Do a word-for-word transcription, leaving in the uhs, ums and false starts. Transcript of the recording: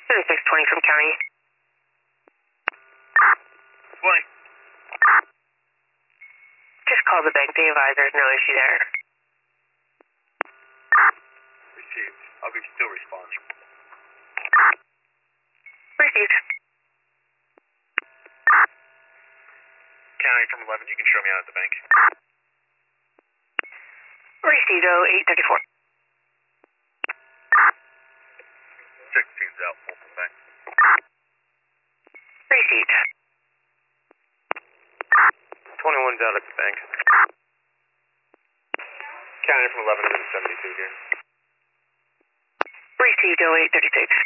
thirty-six twenty from county. twenty. Just call the bank. They advise there's no issue there. Received. I'll be still responding. Received. County from eleven, you can show me out at the bank. Received oh eight thirty-four. sixteen's out, full from bank. Received. twenty-one's out at the bank. County from eleven to seventy-two here. Received oh eight thirty-six.